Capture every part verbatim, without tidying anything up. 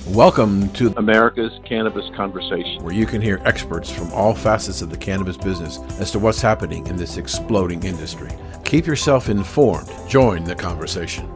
Welcome to America's Cannabis Conversation, where you can hear experts from all facets of the cannabis business as to what's happening in this exploding industry. Keep yourself informed. Join the conversation.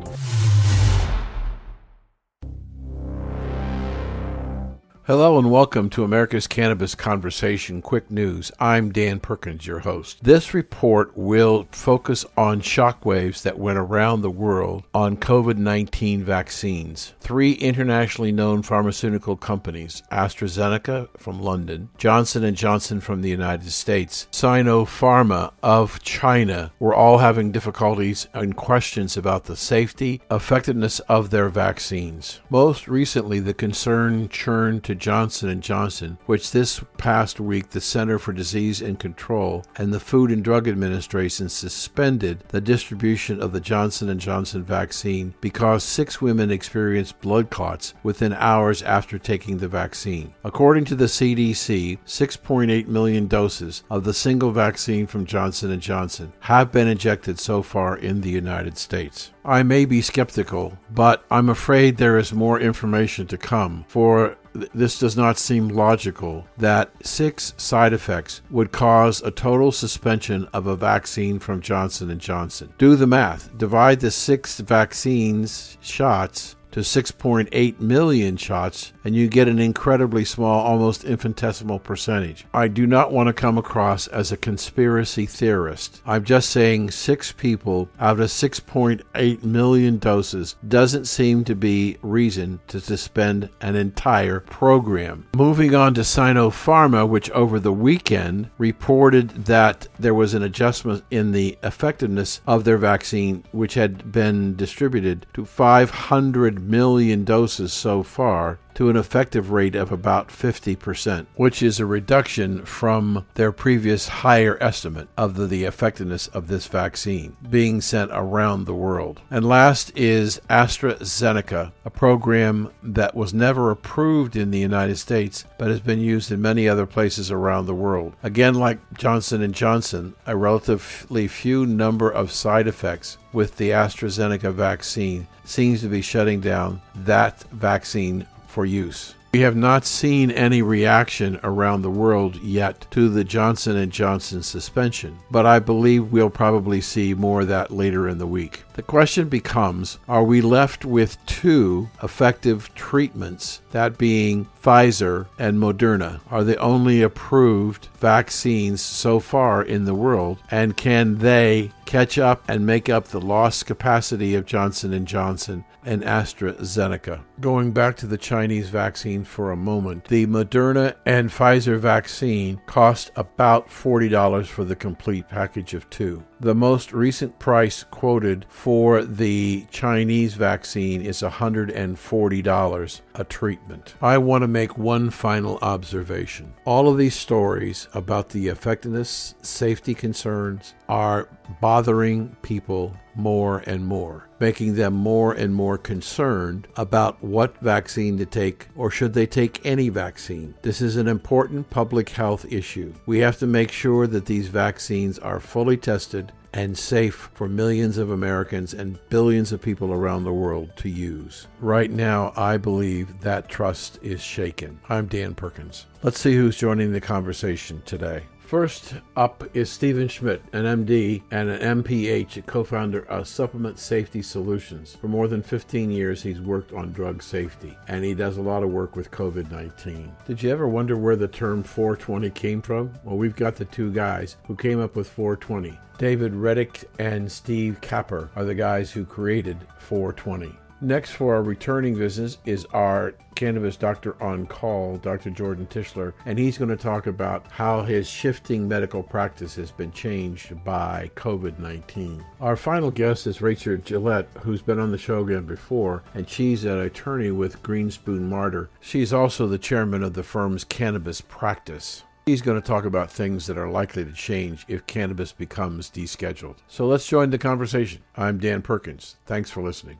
Hello and welcome to America's Cannabis Conversation Quick News. I'm Dan Perkins, your host. This report will focus on shockwaves that went around the world on COVID nineteen vaccines. Three internationally known pharmaceutical companies, AstraZeneca from London, Johnson and Johnson from the United States, Sinopharm of China, were all having difficulties and questions about the safety, effectiveness of their vaccines. Most recently, the concern turned to Johnson and Johnson, which this past week the Center for Disease and Control and the Food and Drug Administration suspended the distribution of the Johnson and Johnson vaccine because six women experienced blood clots within hours after taking the vaccine. According to the C D C, six point eight million doses of the single vaccine from Johnson and Johnson have been injected so far in the United States. I may be skeptical, but I'm afraid there is more information to come, for this does not seem logical that six side effects would cause a total suspension of a vaccine from Johnson and Johnson. Do the math. Divide the six vaccines shots to six point eight million shots, and you get an incredibly small, almost infinitesimal percentage. I do not want to come across as a conspiracy theorist. I'm just saying six people out of six point eight million doses doesn't seem to be reason to suspend an entire program. Moving on to Sinopharm, which over the weekend reported that there was an adjustment in the effectiveness of their vaccine, which had been distributed to five hundred million doses so far, to an effective rate of about fifty percent, which is a reduction from their previous higher estimate of the, the effectiveness of this vaccine being sent around the world. And last is AstraZeneca, a program that was never approved in the United States but has been used in many other places around the world. Again, like Johnson and Johnson, a relatively few number of side effects with the AstraZeneca vaccine seems to be shutting down that vaccine for use. We have not seen any reaction around the world yet to the Johnson and Johnson suspension, but I believe we'll probably see more of that later in the week. The question becomes, are we left with two effective treatments, that being Pfizer and Moderna, are the only approved vaccines so far in the world, and can they catch up and make up the lost capacity of Johnson and Johnson and AstraZeneca? Going back to the Chinese vaccine for a moment, the Moderna and Pfizer vaccine cost about forty dollars for the complete package of two. The most recent price quoted for the Chinese vaccine is one hundred forty dollars a treatment. I want to make one final observation. All of these stories about the effectiveness, safety concerns are bothering people more and more, making them more and more concerned about what vaccine to take, or should they take any vaccine. This is an important public health issue. We have to make sure that these vaccines are fully tested and safe for millions of Americans and billions of people around the world to use. Right now, I believe that trust is shaken. I'm Dan Perkins. Let's see who's joining the conversation today. First up is Stephen Schmidt, an M D and an M P H, a co-founder of Supplement Safety Solutions. For more than fifteen years, he's worked on drug safety, and he does a lot of work with COVID nineteen. Did you ever wonder where the term four twenty came from? Well, we've got the two guys who came up with four twenty. David Reddick and Steve Capper are the guys who created four twenty. Next for our returning business is our cannabis doctor on call, Doctor Jordan Tischler, and he's going to talk about how his shifting medical practice has been changed by COVID nineteen. Our final guest is Rachel Gillette, who's been on the show again before, and she's an attorney with Greenspoon Marder. She's also the chairman of the firm's cannabis practice. He's going to talk about things that are likely to change if cannabis becomes descheduled. So let's join the conversation. I'm Dan Perkins. Thanks for listening.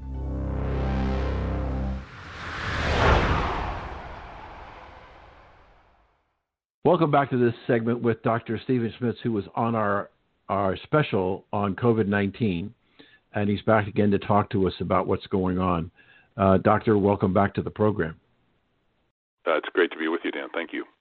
Welcome back to this segment with Doctor Stephen Schmidt, who was on our, our special on COVID nineteen, and he's back again to talk to us about what's going on. Uh, doctor, welcome back to the program. Uh, it's great to be with you, Dan. Thank you.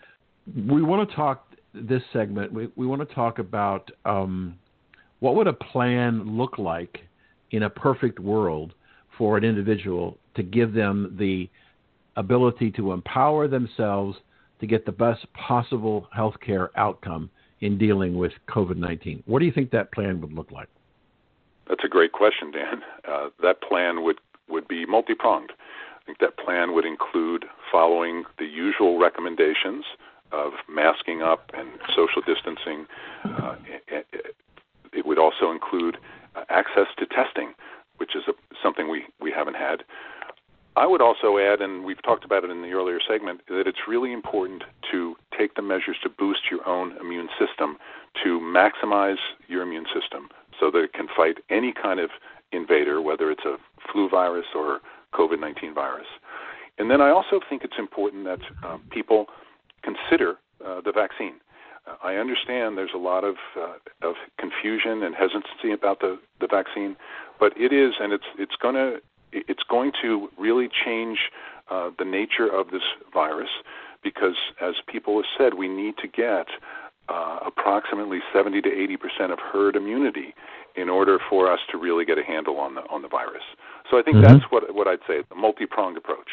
We want to talk this segment. We, we want to talk about um, what would a plan look like in a perfect world for an individual to give them the ability to empower themselves to get the best possible healthcare outcome in dealing with COVID nineteen. What do you think that plan would look like? That's a great question, Dan. Uh, that plan would, would be multi-pronged. I think that plan would include following the usual recommendations of masking up and social distancing. Uh, it, it would also include uh, access to testing, which is a, something we, we haven't had. I would also add, and we've talked about it in the earlier segment, that it's really important to take the measures to boost your own immune system, to maximize your immune system so that it can fight any kind of invader, whether it's a flu virus or COVID nineteen virus. And then I also think it's important that uh, people consider uh, the vaccine. Uh, I understand there's a lot of uh, of confusion and hesitancy about the, the vaccine, but it is, and it's it's going to it's going to really change uh, the nature of this virus because, as people have said, we need to get uh, approximately seventy to eighty percent of herd immunity in order for us to really get a handle on the on the virus. So I think mm-hmm. that's what what I'd say, a multi-pronged approach.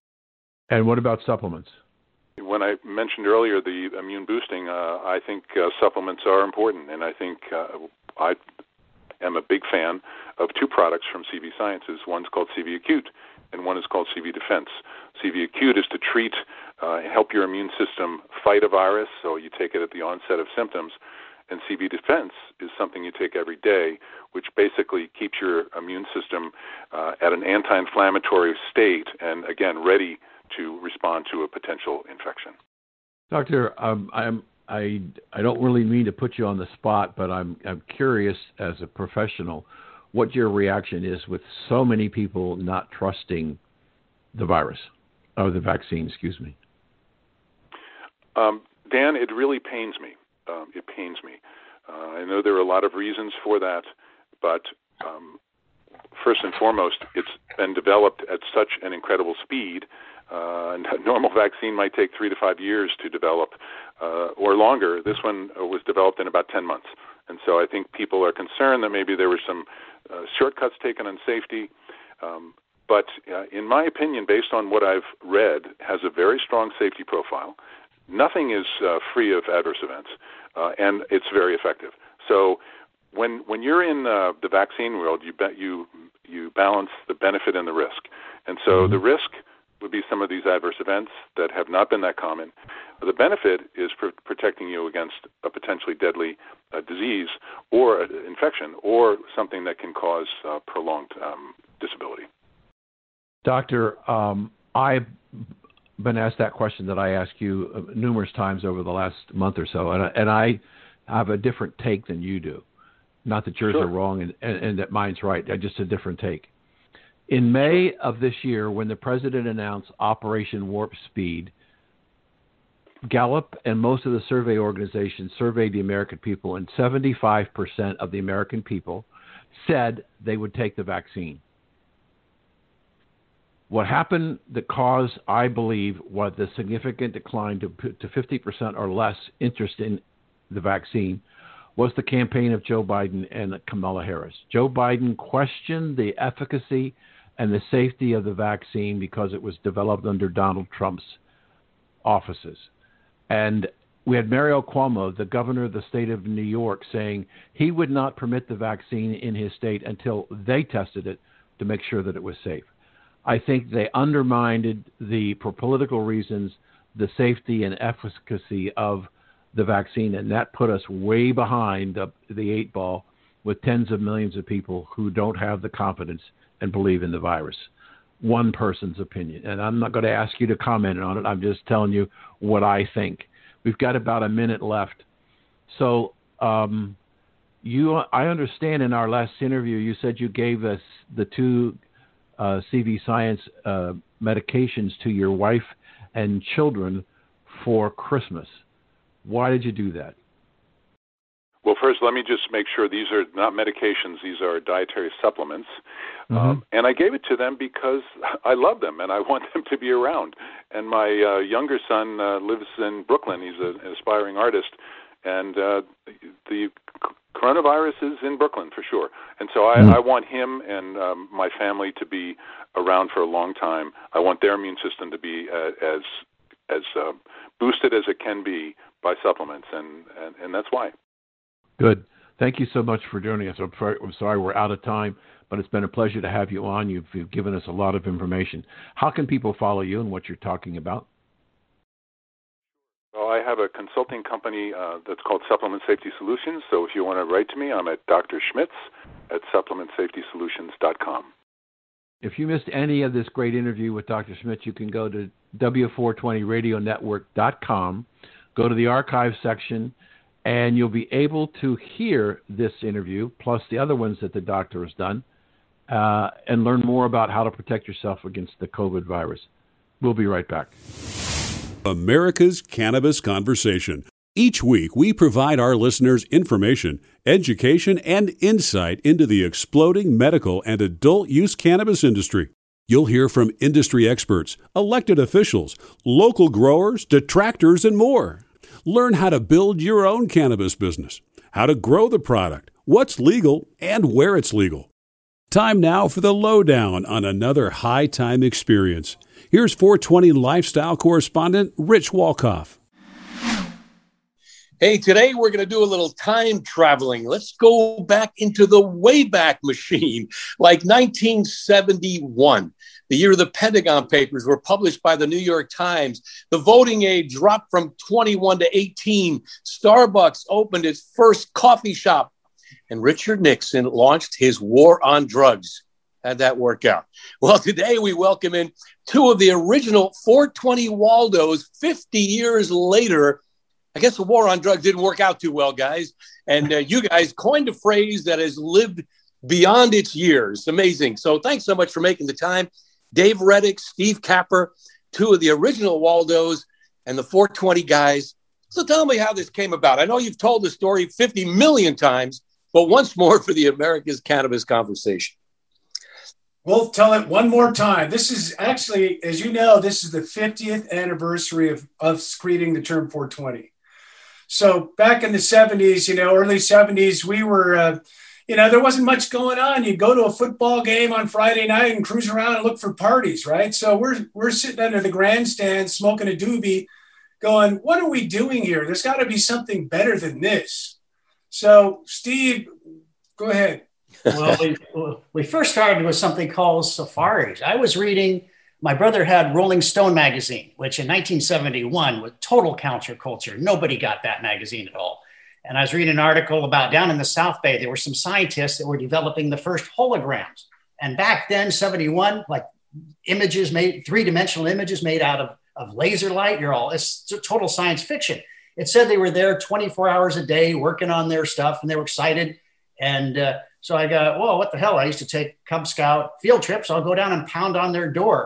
And what about supplements? When I mentioned earlier the immune boosting, uh, I think uh, supplements are important, and I think uh, I am a big fan of two products from C V Sciences. One's called C V Acute, and one is called C V Defense. C V Acute is to treat, uh, help your immune system fight a virus, so you take it at the onset of symptoms. And C V Defense is something you take every day, which basically keeps your immune system uh, at an anti-inflammatory state and, again, ready to respond to a potential infection. Doctor, um, I'm, I I don't really mean to put you on the spot, but I'm I'm curious as a professional what your reaction is with so many people not trusting the virus, or the vaccine, excuse me. Um, Dan, it really pains me. Um, it pains me. Uh, I know there are a lot of reasons for that, but um, first and foremost, it's been developed at such an incredible speed. Uh, and a normal vaccine might take three to five years to develop, uh, or longer. This one was developed in about ten months. And so I think people are concerned that maybe there were some uh, shortcuts taken on safety. Um, but uh, in my opinion, based on what I've read, has a very strong safety profile. Nothing is uh, free of adverse events, uh, and it's very effective. So when when you're in uh, the vaccine world, you, be, you, you balance the benefit and the risk. And so mm-hmm. the risk would be some of these adverse events that have not been that common. The benefit is pr- protecting you against a potentially deadly uh, disease or uh, infection or something that can cause uh, prolonged um, disability. Doctor, um, I've been asked that question that I asked you uh, numerous times over the last month or so, and, and I have a different take than you do. Not that yours sure. are wrong and, and, and that mine's right, just a different take. In May of this year, when the president announced Operation Warp Speed, Gallup and most of the survey organizations surveyed the American people, and seventy-five percent of the American people said they would take the vaccine. What happened that caused, I believe, was the significant decline to, to fifty percent or less interest in the vaccine was the campaign of Joe Biden and Kamala Harris. Joe Biden questioned the efficacy and the safety of the vaccine because it was developed under Donald Trump's offices. And we had Mario Cuomo, the governor of the state of New York, saying he would not permit the vaccine in his state until they tested it to make sure that it was safe. I think they undermined the, for political reasons, the safety and efficacy of the vaccine, and that put us way behind the, the eight ball with tens of millions of people who don't have the confidence and believe in the virus. One person's opinion. And I'm not going to ask you to comment on it. I'm just telling you what I think. We've got about a minute left. So um, you, I understand in our last interview, you said you gave us the two uh, C V Science uh, medications to your wife and children for Christmas. Why did you do that? Well, first, let me just make sure these are not medications. These are dietary supplements. Mm-hmm. Um, and I gave it to them because I love them and I want them to be around. And my uh, younger son uh, lives in Brooklyn. He's a, an aspiring artist. And uh, the coronavirus is in Brooklyn for sure. And so I, mm-hmm. I want him and um, my family to be around for a long time. I want their immune system to be uh, as as uh, boosted as it can be by supplements. And, and, and that's why. Good. Thank you so much for joining us. I'm sorry, I'm sorry we're out of time, but it's been a pleasure to have you on. You've, you've given us a lot of information. How can people follow you and what you're talking about? Well, I have a consulting company uh, that's called Supplement Safety Solutions. So if you want to write to me, I'm at Doctor Schmitz at supplement safety solutions dot com. If you missed any of this great interview with Doctor Schmitz, you can go to W four twenty radio network dot com, go to the archive section, and you'll be able to hear this interview, plus the other ones that the doctor has done, uh, and learn more about how to protect yourself against the COVID virus. We'll be right back. America's Cannabis Conversation. Each week, we provide our listeners information, education, and insight into the exploding medical and adult use cannabis industry. You'll hear from industry experts, elected officials, local growers, detractors, and more. Learn how to build your own cannabis business, how to grow the product, what's legal, and where it's legal. Time now for the lowdown on another high-time experience. Here's four twenty lifestyle correspondent Rich Walkoff. Hey, today we're going to do a little time traveling. Let's go back into the Wayback Machine, like nineteen seventy-one. The year the Pentagon Papers were published by the New York Times. The voting age dropped from twenty-one to eighteen. Starbucks opened its first coffee shop. And Richard Nixon launched his war on drugs. How'd that work out? Well, today we welcome in two of the original four twenty Waldos fifty years later. I guess the war on drugs didn't work out too well, guys. And uh, you guys coined a phrase that has lived beyond its years. Amazing. So thanks so much for making the time. Dave Reddick, Steve Capper, two of the original Waldos and the four twenty guys. So tell me how this came about. I know you've told the story fifty million times, but once more for the America's Cannabis Conversation. We'll tell it one more time. This is actually, as you know, this is the fiftieth anniversary of us creating the term four twenty. So back in the seventies, you know, early seventies, we were, uh, you know, there wasn't much going on. You'd go to a football game on Friday night and cruise around and look for parties, right? So we're we're sitting under the grandstand smoking a doobie going, what are we doing here? There's got to be something better than this. So, Steve, go ahead. Well, we, we first started with something called safaris. I was reading, my brother had Rolling Stone magazine, which in nineteen seventy-one was total counterculture. Nobody got that magazine at all. And I was reading an article about down in the South Bay, there were some scientists that were developing the first holograms. And back then, seventy-one, like images made, three-dimensional images made out of, of laser light, you're all, it's total science fiction. It said they were there twenty-four hours a day working on their stuff and they were excited. And uh, so I go, whoa, what the hell? I used to take Cub Scout field trips. I'll go down and pound on their door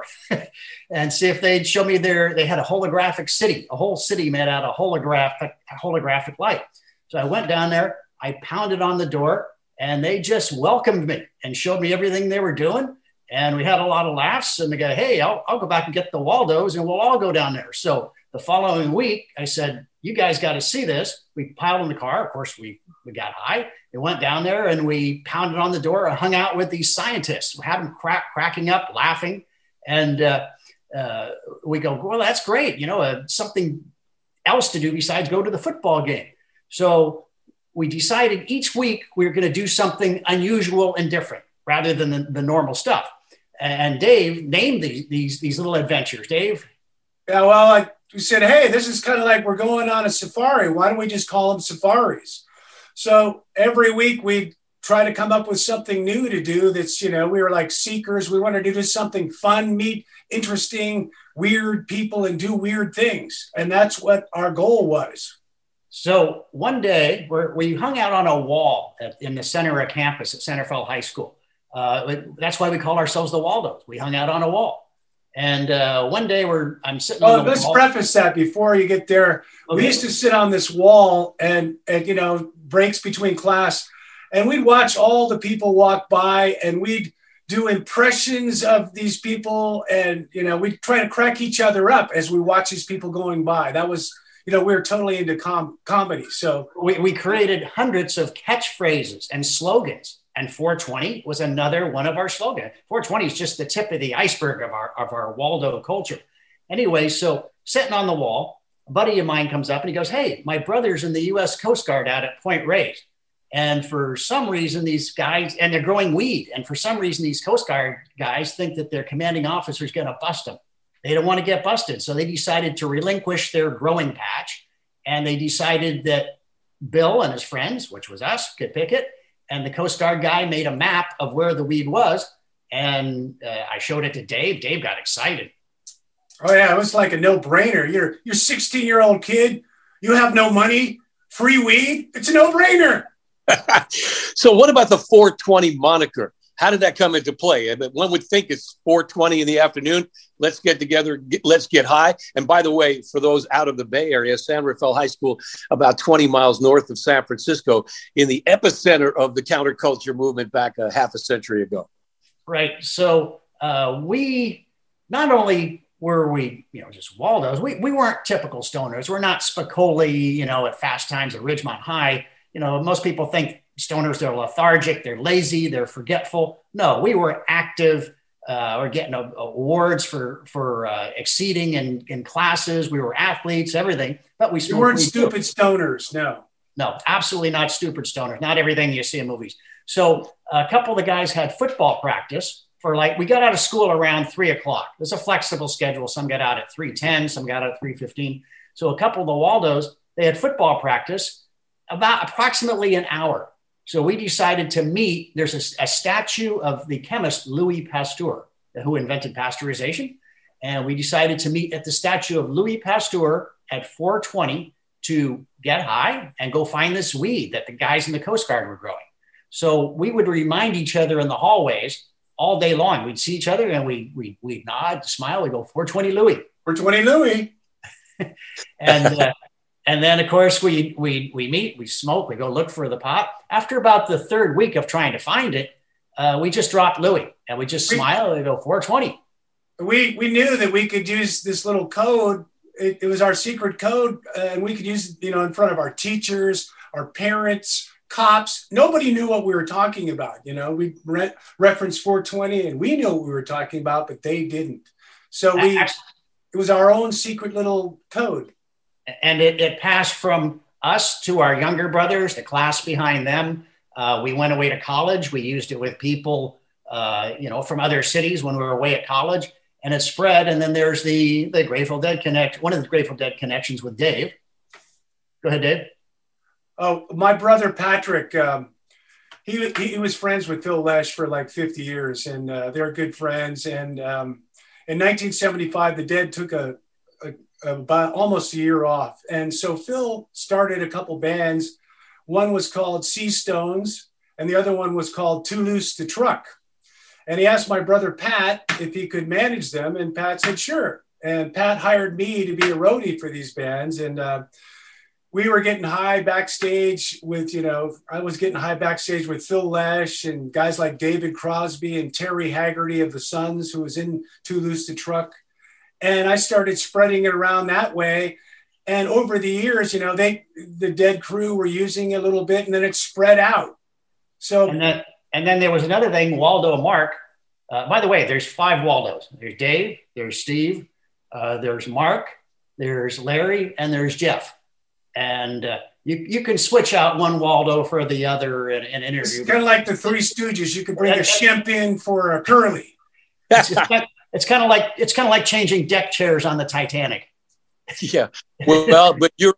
and see if they'd show me their, they had a holographic city, a whole city made out of holographic, holographic light. So I went down there, I pounded on the door and they just welcomed me and showed me everything they were doing. And we had a lot of laughs and they go, hey, I'll, I'll go back and get the Waldos and we'll all go down there. So the following week I said, you guys got to see this. We piled in the car. Of course, we, we got high. We went down there and we pounded on the door and hung out with these scientists. We had them crack, cracking up, laughing. And uh, uh, we go, well, that's great. You know, uh, something else to do besides go to the football game. So we decided each week we were going to do something unusual and different rather than the, the normal stuff. And Dave named these, these, these little adventures. Dave? Yeah, well, I we said, hey, this is kind of like we're going on a safari. Why don't we just call them safaris? So every week we try to come up with something new to do that's, you know, we were like seekers. We wanted to do something fun, meet interesting, weird people and do weird things. And that's what our goal was. So one day we're, we hung out on a wall at, in the center of campus at Centerville High School. Uh, that's why we call ourselves the Waldos. We hung out on a wall. And uh, one day we're, I'm sitting oh, on the let's wall. preface that before you get there. Okay. We used to sit on this wall and, and, you know, breaks between class, and we'd watch all the people walk by, and we'd do impressions of these people, and you know, we'd try to crack each other up as we watch these people going by. That was, you know, we were totally into com- comedy. So we, we created hundreds of catchphrases and slogans, and four twenty was another one of our slogans. four twenty is just the tip of the iceberg of our of our Waldo culture. Anyway, so sitting on the wall, a buddy of mine comes up and he goes, "Hey, my brother's in the U S Coast Guard out at Point Reyes. And for some reason, these guys, and they're growing weed. And for some reason, these Coast Guard guys think that their commanding officer is going to bust them. They don't want to get busted. So they decided to relinquish their growing patch. And they decided that Bill and his friends, which was us, could pick it. And the Coast Guard guy made a map of where the weed was. And uh, I showed it to Dave. Dave got excited. Oh, yeah. It was like a no-brainer. You're you're sixteen-year-old kid. You have no money. Free weed. It's a no-brainer. So what about the four twenty moniker? How did that come into play? I mean, one would think it's four twenty in the afternoon. Let's get together. Get, let's get high. And by the way, for those out of the Bay Area, San Rafael High School, about twenty miles north of San Francisco, in the epicenter of the counterculture movement back a half a century ago. Right. So uh, we not only were we, you know, just Waldos, we, we weren't typical stoners. We're not Spicoli, you know, at Fast Times at Ridgemont High. You know, most people think stoners, they're lethargic, they're lazy, they're forgetful. No, we were active. Uh, we're getting a, awards for for uh, exceeding in, in classes. We were athletes, everything. But we you weren't stupid too. stoners, no. No, absolutely not stupid stoners. Not everything you see in movies. So a couple of the guys had football practice for like, we got out of school around three o'clock. It was a flexible schedule. Some got out at three ten, some got out at three fifteen. So a couple of the Waldos, they had football practice about approximately an hour. So we decided to meet. There's a, a statue of the chemist Louis Pasteur, who invented pasteurization. And we decided to meet at the statue of Louis Pasteur at four twenty to get high and go find this weed that the guys in the Coast Guard were growing. So we would remind each other in the hallways all day long. We'd see each other and we we we nod, smile, we go four twenty Louis. four twenty Louis. and uh, And then, of course, we we we meet, we smoke, we go look for the pot. After about the third week of trying to find it, uh, we just dropped Louis and we just we, smile and we go four twenty. We we knew that we could use this little code. It, it was our secret code, uh, and we could use it, you know, in front of our teachers, our parents, cops. Nobody knew what we were talking about. You know, we re- referenced four twenty, and we knew what we were talking about, but they didn't. So we Actually, it was our own secret little code. And it, it passed from us to our younger brothers, the class behind them. Uh, we went away to college. We used it with people, uh, you know, from other cities when we were away at college, and it spread. And then there's the the Grateful Dead connect, one of the Grateful Dead connections with Dave. Go ahead, Dave. Oh, my brother Patrick, um, he he was friends with Phil Lesh for like fifty years, and uh, they're good friends. And um, in nineteen seventy-five, the Dead took a about almost a year off. And so Phil started a couple bands. One was called Sea Stones, and the other one was called Too Loose to Truck. And he asked my brother Pat if he could manage them, and Pat said, sure. And Pat hired me to be a roadie for these bands. And uh, we were getting high backstage with, you know, I was getting high backstage with Phil Lesh and guys like David Crosby and Terry Haggerty of the Sons, who was in Too Loose to Truck. And I started spreading it around that way. And over the years, you know, they, the Dead crew were using it a little bit, and then it spread out. So, and then, and then there was another thing, Waldo and Mark. Uh, by the way, there's five Waldos. There's Dave, there's Steve, uh, there's Mark, there's Larry, and there's Jeff. And uh, you, you can switch out one Waldo for the other in an interview. It's kind of like the Three Stooges. You could bring a Shemp in for a Curly. It's, it's, kind, it's kind of like it's kind of like changing deck chairs on the Titanic. Yeah, well, but you're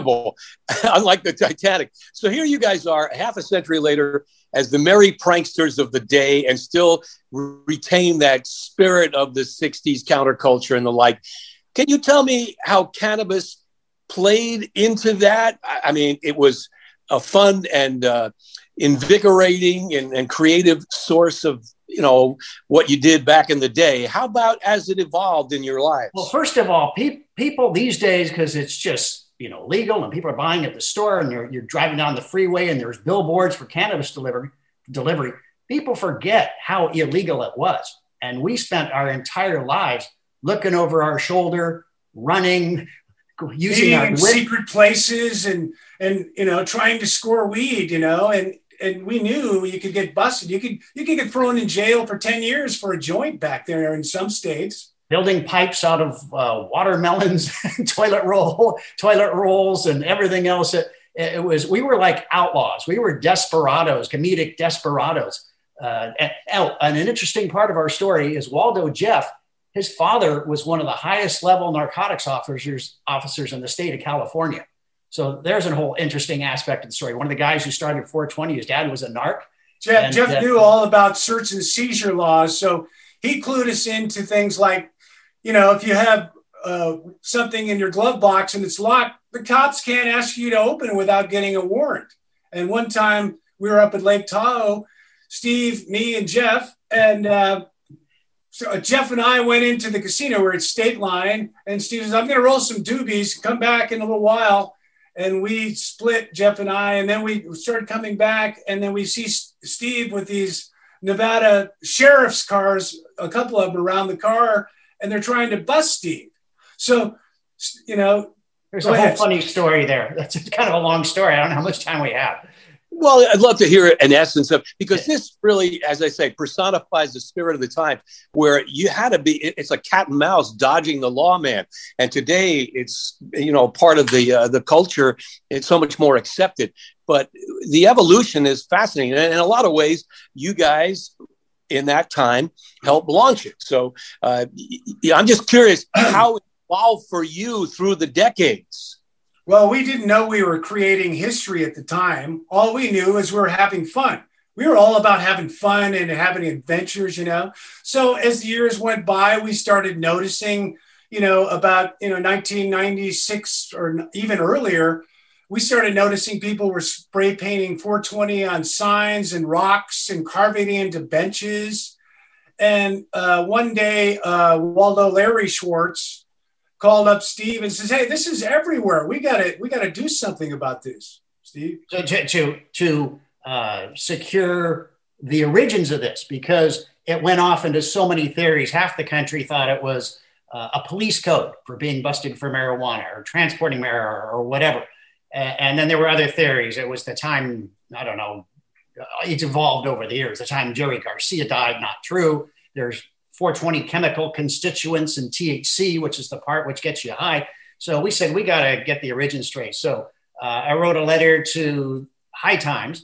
unlike the Titanic. So here you guys are, half a century later, as the merry pranksters of the day, and still retain that spirit of the sixties counterculture and the like. Can you tell me how cannabis played into that? I mean, it was a fun and uh, invigorating and, and creative source of, you know, what you did back in the day. How about as it evolved in your lives? Well, first of all, pe- people these days, because it's just you know, legal and people are buying at the store, and you're, you're driving down the freeway and there's billboards for cannabis delivery, delivery. People forget how illegal it was. And we spent our entire lives looking over our shoulder, running, using our in wit- secret places and, and, you know, trying to score weed, you know, and, and we knew you could get busted. You could, you could get thrown in jail for ten years for a joint back there in some states. Building pipes out of uh, watermelons, toilet roll, toilet rolls, and everything else. It, it was, we were like outlaws. We were desperados, comedic desperados. Uh, and, and an interesting part of our story is Waldo Jeff. His father was one of the highest level narcotics officers officers in the state of California. So there's a whole interesting aspect of the story. One of the guys who started four twenty, his dad was a narc. Jeff, and, Jeff uh, knew all about search and seizure laws. So he clued us into things like, you know, if you have uh, something in your glove box and it's locked, the cops can't ask you to open it without getting a warrant. And one time we were up at Lake Tahoe, Steve, me, and Jeff, and uh, so Jeff and I went into the casino. We're at State Line, and Steve says, I'm going to roll some doobies, come back in a little while. And we split, Jeff and I, and then we started coming back, and then we see S- Steve with these Nevada sheriff's cars, a couple of them around the car, and they're trying to bust Steve. So, you know. There's a whole ahead. funny story there. That's kind of a long story. I don't know how much time we have. Well, I'd love to hear an essence of, because this really, as I say, personifies the spirit of the time where you had to be, it's a cat and mouse dodging the lawman. And today it's, you know, part of the uh, the culture. It's so much more accepted. But the evolution is fascinating. And in a lot of ways, you guys in that time helped launch it. So uh, I'm just curious how it evolved for you through the decades. Well, we didn't know we were creating history at the time. All we knew is we were having fun. We were all about having fun and having adventures, you know. So as the years went by, we started noticing, you know, about, you know, nineteen ninety-six or even earlier, we started noticing people were spray painting four twenty on signs and rocks and carving it into benches. And uh, one day, uh, Waldo Larry Schwartz called up Steve and says, "Hey, this is everywhere. We got to we got to do something about this, Steve." So to to, to uh, secure the origins of this, because it went off into so many theories. Half the country thought it was uh, a police code for being busted for marijuana or transporting marijuana or whatever. And, and then there were other theories. It was the time, I don't know, it's evolved over the years. The time Jerry Garcia died, not true. There's four twenty chemical constituents and T H C, which is the part which gets you high. So we said, we got to get the origin straight. So uh, I wrote a letter to High Times,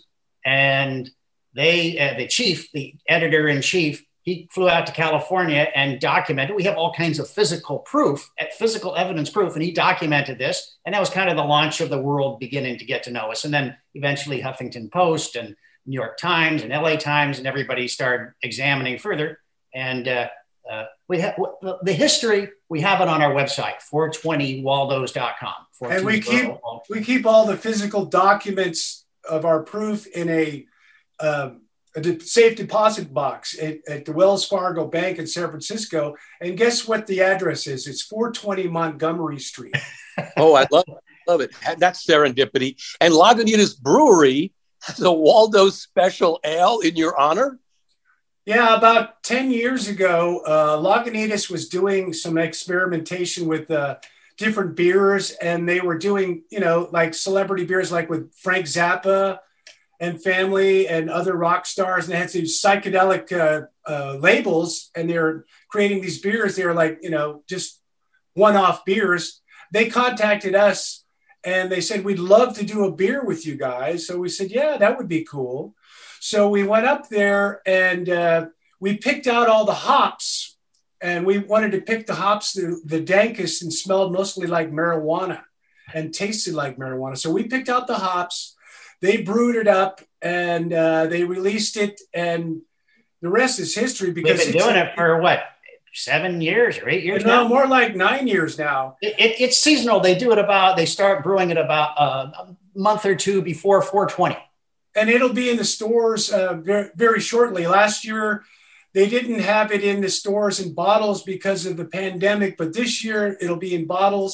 and they, uh, the chief, the editor in chief, he flew out to California and documented. We have all kinds of physical proof, physical evidence proof, and he documented this. And that was kind of the launch of the world beginning to get to know us. And then eventually Huffington Post and New York Times and L A Times, and everybody started examining further. And uh, uh, we have the history. We have it on our website, four twenty waldos dot com. And we keep we keep all the physical documents of our proof in a, um, a de- safe deposit box at, at the Wells Fargo Bank in San Francisco. And guess what the address is? It's four twenty Montgomery Street. Oh, I love it. Love it. That's serendipity. And Lagunitas Brewery has a Waldo Special Ale in your honor. Yeah, about ten years ago, uh, Lagunitas was doing some experimentation with uh, different beers, and they were doing, you know, like celebrity beers, like with Frank Zappa and family and other rock stars, and they had these psychedelic uh, uh, labels, and they're creating these beers. They were like, you know, just one-off beers. They contacted us, and they said, we'd love to do a beer with you guys. So we said, yeah, that would be cool. So we went up there and uh, we picked out all the hops, and we wanted to pick the hops the, the dankest and smelled mostly like marijuana and tasted like marijuana. So we picked out the hops, they brewed it up, and uh, they released it, and the rest is history. Because we've been doing it for what, seven years or eight years no, now? More like nine years now. It, it, it's seasonal. They do it about, they start brewing it about uh, a month or two before four twenty. And it'll be in the stores uh, very, very shortly. Last year, they didn't have it in the stores in bottles because of the pandemic, but this year it'll be in bottles.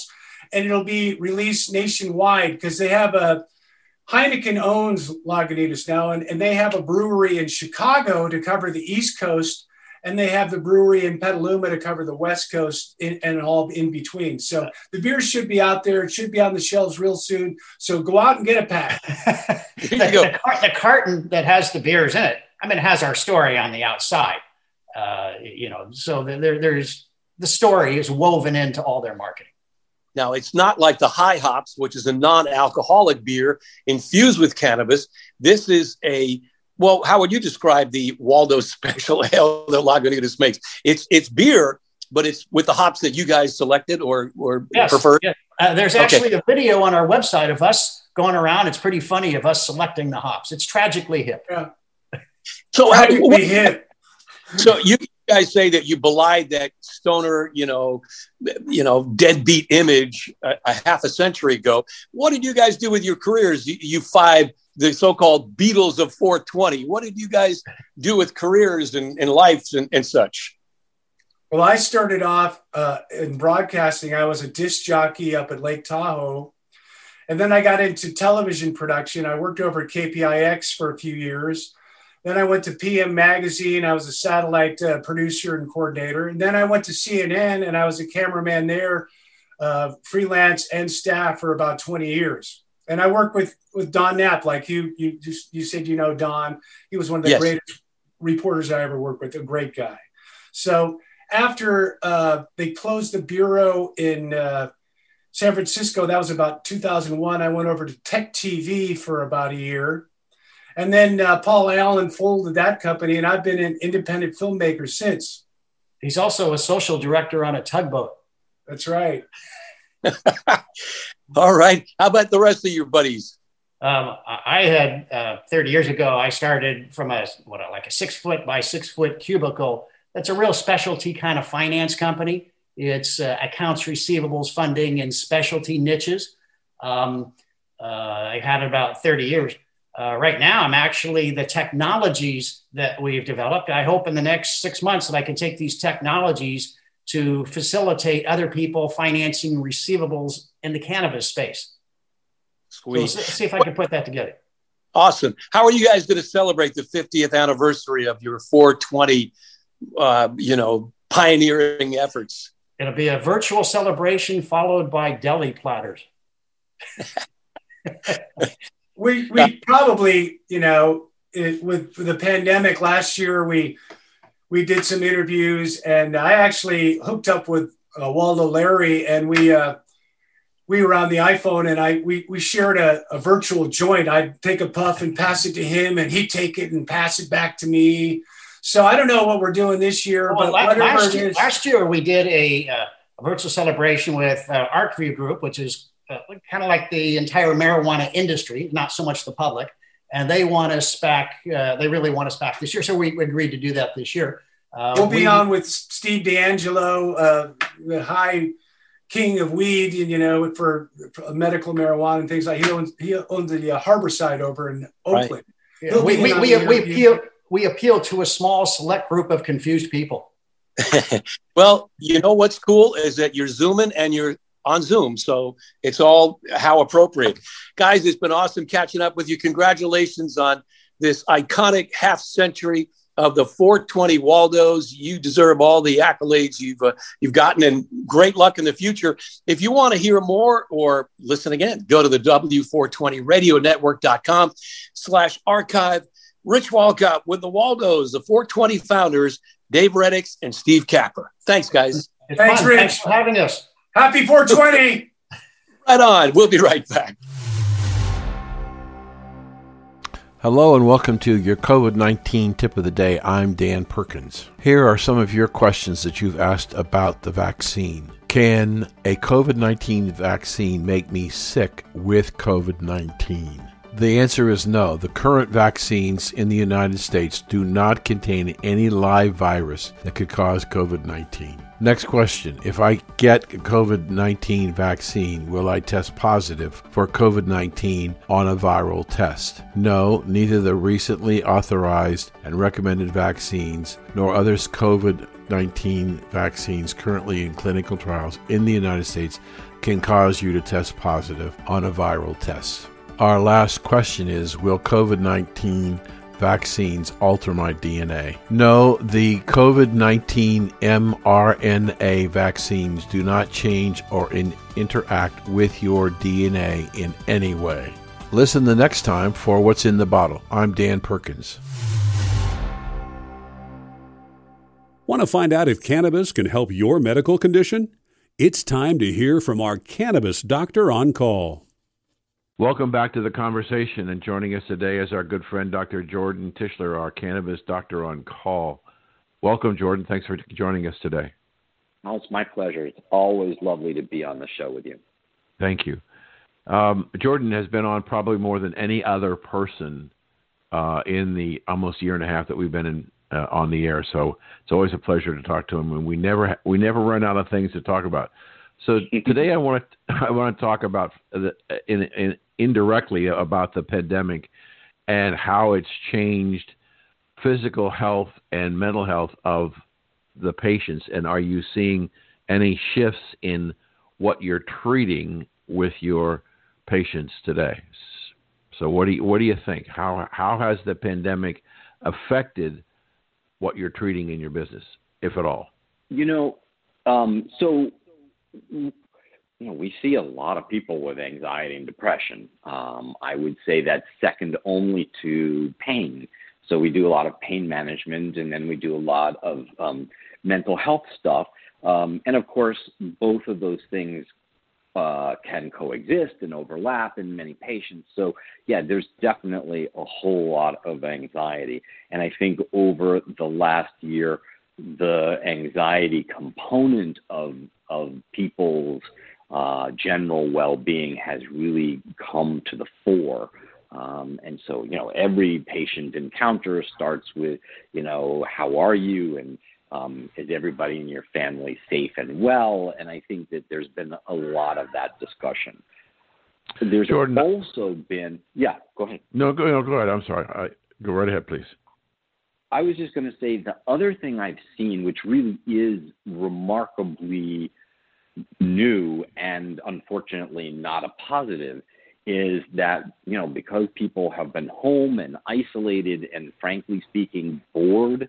and it'll be released nationwide because they have a Heineken owns Lagunitas now, and, and they have a brewery in Chicago to cover the East Coast, and they have the brewery in Petaluma to cover the West Coast in, and all in between. So the beer should be out there. It should be on the shelves real soon. So go out and get a pack. the, the, car- the carton that has the beers in it, I mean, it has our story on the outside. Uh, you know, so there, there's the story is woven into all their marketing. Now, it's not like the High Hops, which is a non-alcoholic beer infused with cannabis. This is a Well, how would you describe the Waldo Special Ale that Lagunitas makes? It's it's beer, but it's with the hops that you guys selected or or yes, preferred. Yes. Uh, there's actually okay. a video on our website of us going around. It's pretty funny of us selecting the hops. It's tragically hip. Yeah. So tragically hip. So you guys say that you belied that stoner, you know, you know, deadbeat image a, a half a century ago. What did you guys do with your careers? You, you five. The so-called Beatles of four twenty. What did you guys do with careers and, and lives and, and such? Well, I started off uh, in broadcasting. I was a disc jockey up at Lake Tahoe. And then I got into television production. I worked over at K P I X for a few years. Then I went to P M Magazine. I was a satellite uh, producer and coordinator. And then I went to C N N, and I was a cameraman there, uh, freelance and staff for about twenty years. And I worked with, with Don Knapp, like you, you just, you said, you know, Don, he was one of the yes. greatest reporters I ever worked with, a great guy. So after uh, they closed the bureau in uh, San Francisco, that was about two thousand one. I went over to Tech T V for about a year. And then uh, Paul Allen folded that company, and I've been an independent filmmaker since. He's also a social director on a tugboat. That's right. All right. How about the rest of your buddies? Um, I had uh, thirty years ago, I started from a, what, like a six foot by six foot cubicle. That's a real specialty kind of finance company. It's uh, accounts receivables funding in specialty niches. Um, uh, I had about thirty years. Uh, right now, I'm actually the technologies that we've developed. I hope in the next six months that I can take these technologies to facilitate other people financing receivables in the cannabis space. Sweet. So see if I can put that together. Awesome. How are you guys going to celebrate the fiftieth anniversary of your four twenty, uh, you know, pioneering efforts? It'll be a virtual celebration followed by deli platters. we we probably, you know, it, with the pandemic last year, we we did some interviews, and I actually hooked up with uh, Waldo Larry, and we uh, we were on the iPhone, and I we we shared a, a virtual joint. I'd take a puff and pass it to him, and he'd take it and pass it back to me. So I don't know what we're doing this year, well, but whatever last it year, is. Last year we did a, uh, a virtual celebration with uh, ArcView Group, which is uh, kind of like the entire marijuana industry, not so much the public. And they want us back. Uh, they really want us back this year. So we agreed to do that this year. Uh, we'll be we, on with Steve D'Angelo, uh, the high king of weed, you know, for, for medical marijuana and things like. He owns he owns the uh, Harborside over in Oakland. Right. Yeah, we we we, we appeal we appeal to a small select group of confused people. Well, you know what's cool is that you're Zooming and you're on Zoom. So it's all how appropriate. Guys, it's been awesome catching up with you. Congratulations on this iconic half century of the four twenty Waldos. You deserve all the accolades you've uh, you've gotten, and great luck in the future. If you want to hear more or listen again, go to the W four twenty radio network dot com slash archive. Rich Walcott with the Waldos, the four twenty founders, Dave Reddix and Steve Capper. Thanks, guys. It's Thanks, fun. Rich. Thanks for having us. Happy four twenty. Right on. We'll be right back. Hello and welcome to your COVID nineteen tip of the day. I'm Dan Perkins. Here are some of your questions that you've asked about the vaccine. Can a COVID nineteen vaccine make me sick with COVID nineteen? The answer is no. The current vaccines in the United States do not contain any live virus that could cause COVID nineteen. Next question. If I get a COVID nineteen vaccine, will I test positive for COVID nineteen on a viral test? No, neither the recently authorized and recommended vaccines nor others COVID nineteen vaccines currently in clinical trials in the United States can cause you to test positive on a viral test. Our last question is, will COVID nineteen vaccines alter my D N A? No, the COVID nineteen mRNA vaccines do not change or in- interact with your D N A in any way. Listen the next time for What's in the Bottle. I'm Dan Perkins. Want to find out if cannabis can help your medical condition? It's time to hear from our cannabis doctor on call. Welcome back to the conversation, and joining us today is our good friend, Doctor Jordan Tischler, our cannabis doctor on call. Welcome, Jordan. Thanks for joining us today. Oh, it's my pleasure. It's always lovely to be on the show with you. Thank you. Um, Jordan has been on probably more than any other person uh, in the almost year and a half that we've been in, uh, on the air. So it's always a pleasure to talk to him, and we never ha- we never run out of things to talk about. So today I want to I want to talk about the, in, in, indirectly about the pandemic and how it's changed physical health and mental health of the patients. And are you seeing any shifts in what you're treating with your patients today? So what do you, what do you think? How how has the pandemic affected what you're treating in your business, if at all? You know, um, so. You know, we see a lot of people with anxiety and depression. Um, I would say that's second only to pain. So we do a lot of pain management, and then we do a lot of um, mental health stuff. Um, and of course, both of those things uh, can coexist and overlap in many patients. So yeah, there's definitely a whole lot of anxiety. And I think over the last year, the anxiety component of of people's uh, general well-being has really come to the fore. Um, and so, you know, every patient encounter starts with, you know, how are you? And um, is everybody in your family safe and well? And I think that there's been a lot of that discussion. There's Jordan, also been, yeah, go ahead. No, go, no, go ahead. I'm sorry. I, go right ahead, please. I was just going to say the other thing I've seen, which really is remarkably new and unfortunately not a positive, is that, you know, because people have been home and isolated and frankly speaking bored,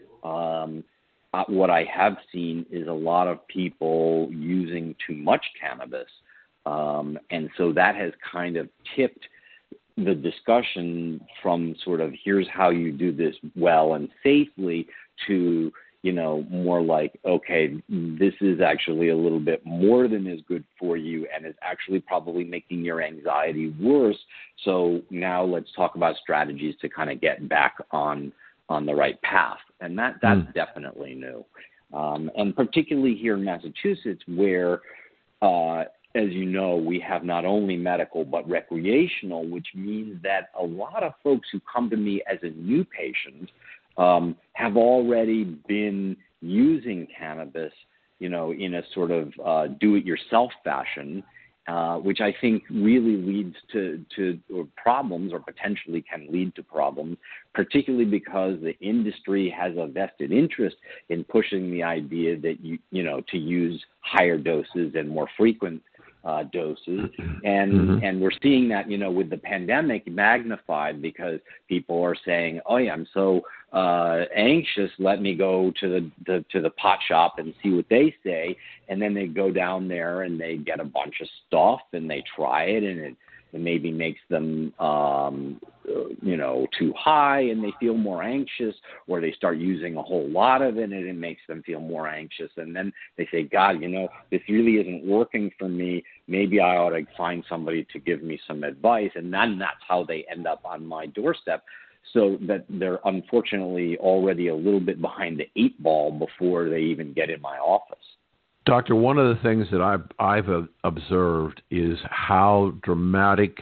um, uh, what I have seen is a lot of people using too much cannabis. Um, and so that has kind of tipped the discussion from sort of here's how you do this well and safely to, you know, more like, okay, this is actually a little bit more than is good for you and is actually probably making your anxiety worse. So now let's talk about strategies to kind of get back on on the right path. And that that's mm. definitely new. Um, and particularly here in Massachusetts, where uh, as you know, we have not only medical but recreational, which means that a lot of folks who come to me as a new patient um, have already been using cannabis, you know, in a sort of uh, do-it-yourself fashion, uh, which I think really leads to, to or problems or potentially can lead to problems, particularly because the industry has a vested interest in pushing the idea that, you, you know, to use higher doses and more frequent Uh, doses, and mm-hmm. and we're seeing that, you know, with the pandemic magnified because people are saying, oh yeah, I'm so uh, anxious, let me go to the, the to the pot shop and see what they say, and then they go down there and they get a bunch of stuff and they try it, and it, it maybe makes them um, you know, too high and they feel more anxious, or they start using a whole lot of it and it makes them feel more anxious. And then they say, God, you know, this really isn't working for me. Maybe I ought to find somebody to give me some advice. And then that's how they end up on my doorstep. So that they're unfortunately already a little bit behind the eight ball before they even get in my office. Doctor, one of the things that I've, I've observed is how dramatic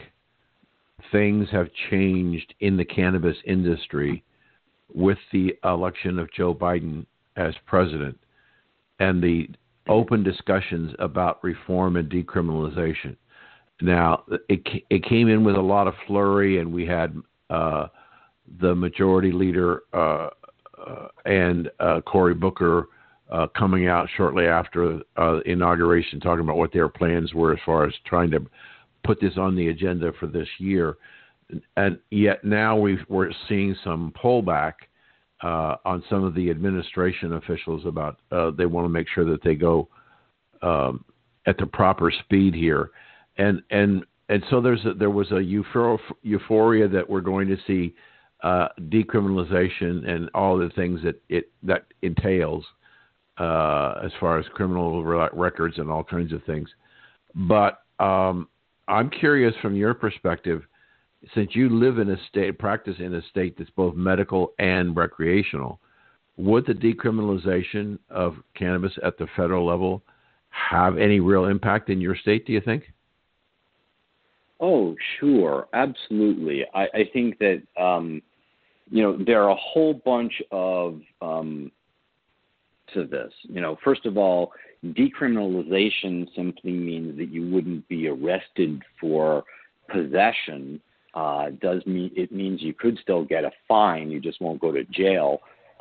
things have changed in the cannabis industry with the election of Joe Biden as president and the open discussions about reform and decriminalization. Now, it it came in with a lot of flurry, and we had uh, the majority leader uh, uh, and uh, Cory Booker uh, coming out shortly after uh, inauguration, talking about what their plans were as far as trying to put this on the agenda for this year. And yet now we've, we're seeing some pullback uh, on some of the administration officials about uh, they want to make sure that they go um, at the proper speed here. And and and so there's a, there was a euphor- euphoria that we're going to see uh, decriminalization and all the things that it that entails uh, as far as criminal re- records and all kinds of things. But um, I'm curious from your perspective, since you live in a state, practice in a state that's both medical and recreational, would the decriminalization of cannabis at the federal level have any real impact in your state, do you think? Oh, sure. Absolutely. I, I think that, um, you know, there are a whole bunch of um, to this. You know, first of all, decriminalization simply means that you wouldn't be arrested for possession. Uh, does mean it means you could still get a fine. You just won't go to jail.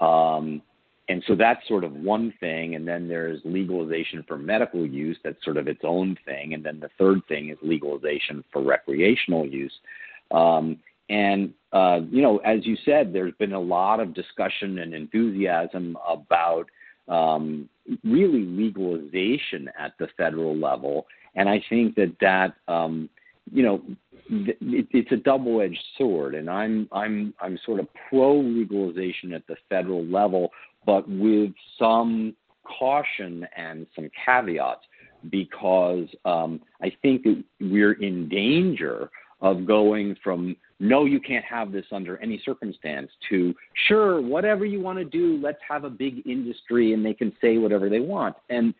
Um, and so that's sort of one thing. And then there's legalization for medical use. That's sort of its own thing. And then the third thing is legalization for recreational use. Um, and, uh, you know, as you said, there's been a lot of discussion and enthusiasm about um, really legalization at the federal level. And I think that that, um, you know, it, it's a double-edged sword, and I'm I'm I'm sort of pro legalization at the federal level, but with some caution and some caveats, because um, I think that we're in danger of going from no, you can't have this under any circumstance to sure, whatever you want to do, let's have a big industry and they can say whatever they want. And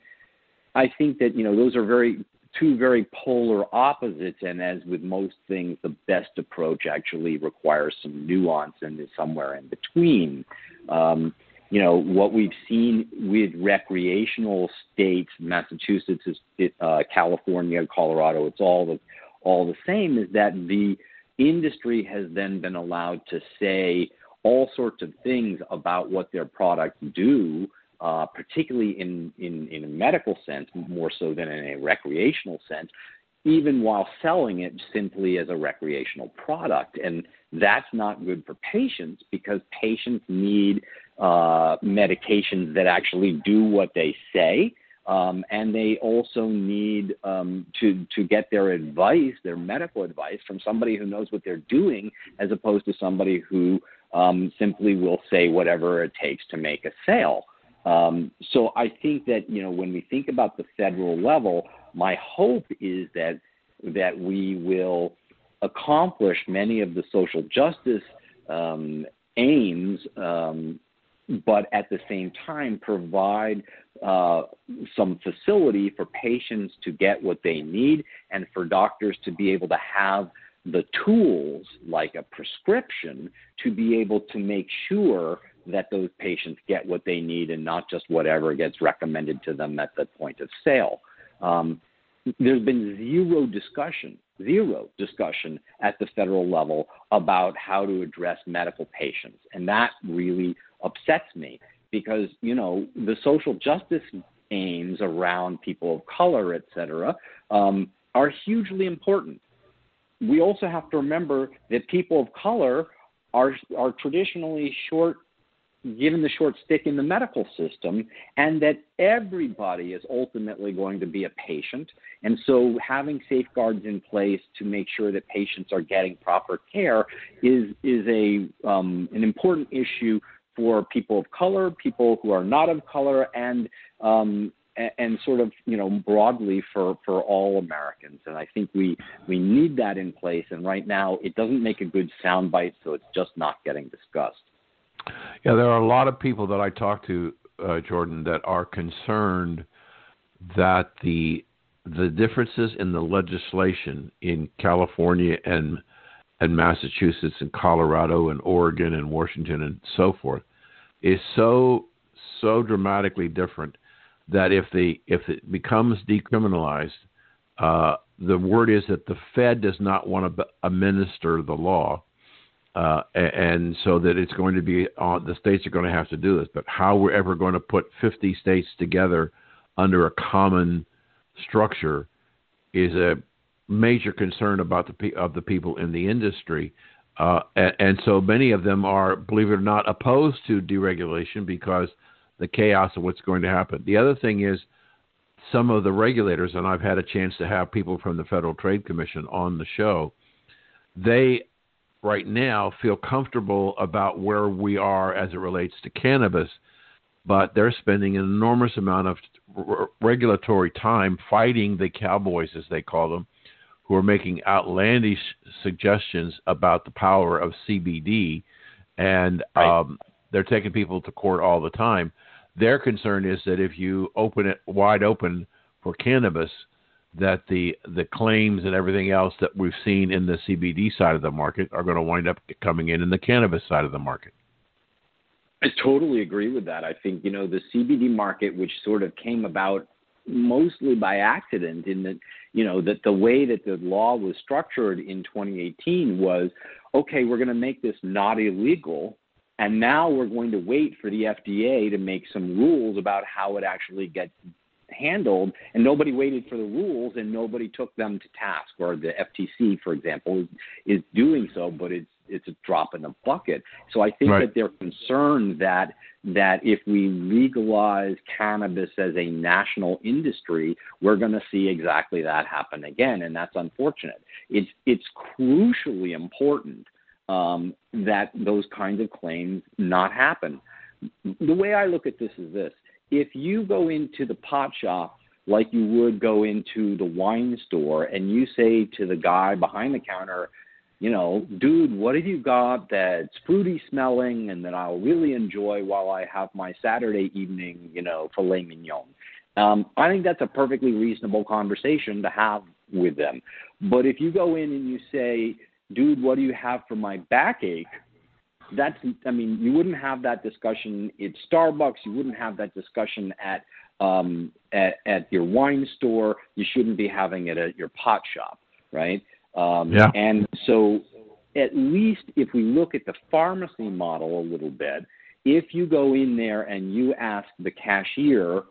I think that, you know, those are very two very polar opposites, and as with most things, the best approach actually requires some nuance and is somewhere in between. Um, you know, what we've seen with recreational states, Massachusetts, is, uh, California, Colorado, it's all the all the same, is that the industry has then been allowed to say all sorts of things about what their products do, Uh, particularly in, in, in a medical sense, more so than in a recreational sense, even while selling it simply as a recreational product. And that's not good for patients, because patients need uh, medications that actually do what they say. Um, and they also need um, to, to get their advice, their medical advice, from somebody who knows what they're doing, as opposed to somebody who um, simply will say whatever it takes to make a sale. Um, so I think that, you know, when we think about the federal level, my hope is that that we will accomplish many of the social justice um, aims, um, but at the same time provide uh, some facility for patients to get what they need, and for doctors to be able to have the tools, like a prescription, to be able to make sure that those patients get what they need and not just whatever gets recommended to them at the point of sale. Um, there's been zero discussion, zero discussion at the federal level about how to address medical patients. And that really upsets me, because, you know, the social justice aims around people of color, et cetera, um, are hugely important. We also have to remember that people of color are are traditionally short given the short stick in the medical system, and that everybody is ultimately going to be a patient. And so having safeguards in place to make sure that patients are getting proper care is is a um, an important issue for people of color, people who are not of color, and um, and sort of, you know, broadly for, for all Americans. And I think we, we need that in place. And right now it doesn't make a good soundbite, so it's just not getting discussed. Yeah, there are a lot of people that I talk to, uh, Jordan, that are concerned that the the differences in the legislation in California and and Massachusetts and Colorado and Oregon and Washington and so forth is so so dramatically different that if the if it becomes decriminalized, uh, the word is that the Fed does not want to administer the law. Uh, and so that it's going to be on the states are going to have to do this. But how we're ever going to put fifty states together under a common structure is a major concern about the pe- of the people in the industry. Uh, and, and so many of them are, believe it or not, opposed to deregulation because the chaos of what's going to happen. The other thing is some of the regulators, and I've had a chance to have people from the Federal Trade Commission on the show, they right now feel comfortable about where we are as it relates to cannabis, but they're spending an enormous amount of r- regulatory time fighting the cowboys, as they call them, who are making outlandish suggestions about the power of C B D, and right. um, they're taking people to court all the time. Their concern is that if you open it wide open for cannabis, that the the claims and everything else that we've seen in the C B D side of the market are going to wind up coming in in the cannabis side of the market. I totally agree with that. I think, you know, the C B D market, which sort of came about mostly by accident in that, you know, that the way that the law was structured in twenty eighteen was, okay, we're going to make this not illegal, and now we're going to wait for the F D A to make some rules about how it actually gets handled, and nobody waited for the rules and nobody took them to task. Or the F T C, for example, is, is doing so, but it's it's a drop in the bucket. So I think right. that they're concerned that that if we legalize cannabis as a national industry, we're going to see exactly that happen again, and that's unfortunate. It's it's crucially important um, that those kinds of claims not happen. The way I look at this is this. If you go into the pot shop like you would go into the wine store and you say to the guy behind the counter, you know, dude, what have you got that's fruity smelling and that I'll really enjoy while I have my Saturday evening, you know, filet mignon? Um, I think that's a perfectly reasonable conversation to have with them. But if you go in and you say, dude, what do you have for my backache? That's, I mean, you wouldn't have that discussion at Starbucks. You wouldn't have that discussion at, um, at at your wine store. You shouldn't be having it at your pot shop, right? Um, yeah. And so at least if we look at the pharmacy model a little bit, if you go in there and you ask the cashier,